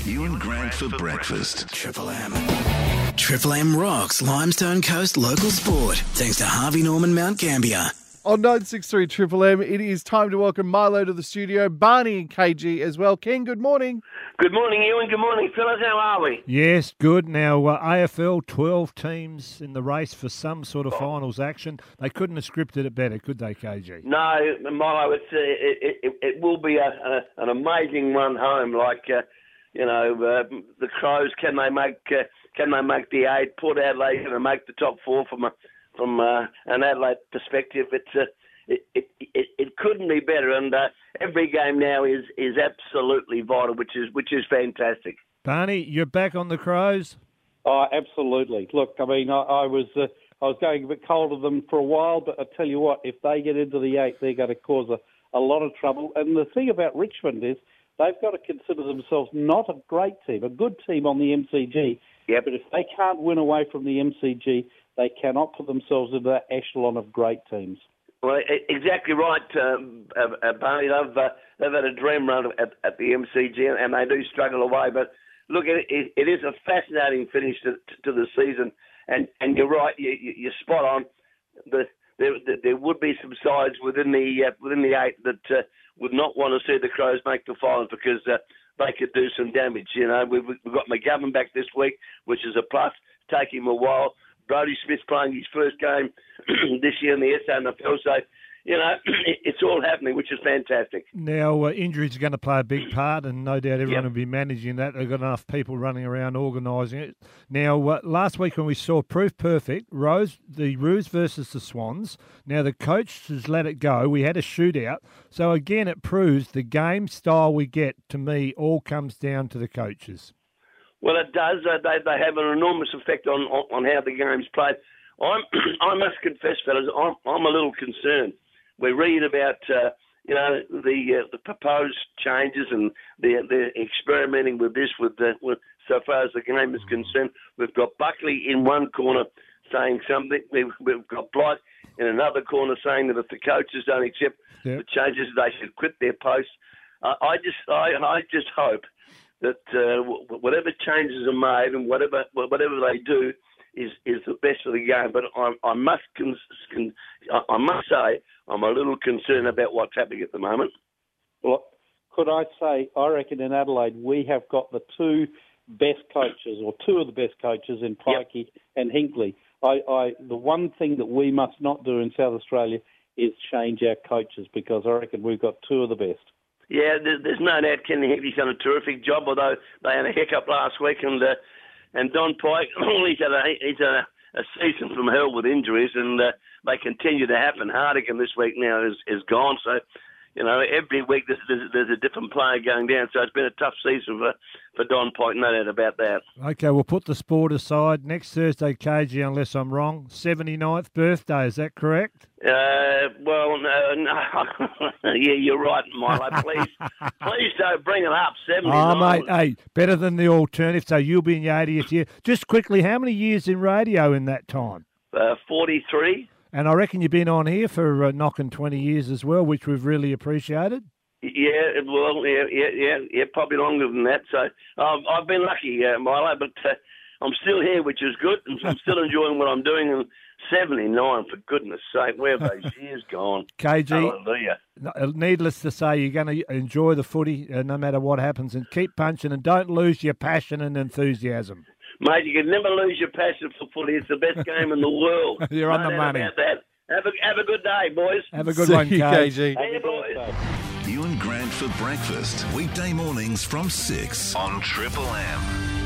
Ewan Grant for breakfast. Triple M. Triple M rocks Limestone Coast local sport. Thanks to Harvey Norman Mount Gambier. On 963 Triple M, it is time to welcome Milo to the studio. Barney and KG as well. Ken, good morning. Good morning, Ewan. Good morning, fellas. How are we? Yes, good. Now, AFL, 12 teams in the race for some sort of finals action. They couldn't have scripted it better, could they, KG? No, Milo, it will be an amazing run home. The Crows, can they make the 8? Port Adelaide going to make the top 4 from an Adelaide perspective. It couldn't be better, and every game now is absolutely vital, which is fantastic. Barney, you're back on the Crows? Oh, absolutely. Look, I mean, I was going a bit cold of them for a while, but I tell you what, if they get into the 8, they're going to cause a lot of trouble. And the thing about Richmond is they've got to consider themselves not a great team, a good team on the MCG. Yep. But if they can't win away from the MCG, they cannot put themselves into that echelon of great teams. Well, exactly right, Barney. They've had a dream run at the MCG, and they do struggle away. But look, it is a fascinating finish to the season, and you're right. You're spot on. There would be some sides within the 8 that would not want to see the Crows make the finals because they could do some damage. You know, we've got McGovern back this week, which is a plus. Take him a while. Brodie Smith's playing his first game this year in the SANFL, so, you know, it's all happening, which is fantastic. Now, injuries are going to play a big part, and no doubt everyone will be managing that. They've got enough people running around organising it. Now, last week when we saw Proof Perfect, the Roos versus the Swans, now the coach has let it go. We had a shootout. So, again, it proves the game style we get, to me, all comes down to the coaches. Well, it does. They have an enormous effect on how the game's played. I must confess, fellas, I'm a little concerned. We read about the proposed changes and they're experimenting with this so far as the game is concerned. We've got Buckley in one corner saying something. We've got Blight in another corner saying that if the coaches don't accept the changes, they should quit their posts. I just hope that whatever changes are made and whatever they do is the best for the game. But I must say I'm a little concerned about what's happening at the moment. Well, could I say, I reckon in Adelaide we have got the two best coaches, or two of the best coaches in Pikey and Hinkley. The one thing that we must not do in South Australia is change our coaches, because I reckon we've got two of the best. Yeah, there's no doubt Kenny Hinkley's done a terrific job, although they had a hiccup last week, and Don Pike, he's a season from hell with injuries, and they continue to happen. Hardigan this week now is gone, so, you know, every week there's a different player going down, so it's been a tough season for Don Pike, no doubt about that. Okay, we'll put the sport aside. Next Thursday, KG, unless I'm wrong, 79th birthday, is that correct? Well, no. Yeah, you're right, Milo. Please don't bring it up. 79. Oh, mate, hey, better than the alternative. So you'll be in your 80th year. Just quickly, how many years in radio in that time? 43. And I reckon you've been on here for knocking 20 years as well, which we've really appreciated. Yeah, well, yeah, probably longer than that. So I've been lucky, Milo, but I'm still here, which is good, and I'm still enjoying what I'm doing. And 79, for goodness sake, where have those years gone? KG, hallelujah. Needless to say, you're going to enjoy the footy no matter what happens, and keep punching, and don't lose your passion and enthusiasm. Mate, you can never lose your passion for footy. It's the best game in the world. You're on the money. About that. Have a good day, boys. Have a good one, KG. Hey, boys. Ewan Grant for breakfast. Weekday mornings from 6 on Triple M.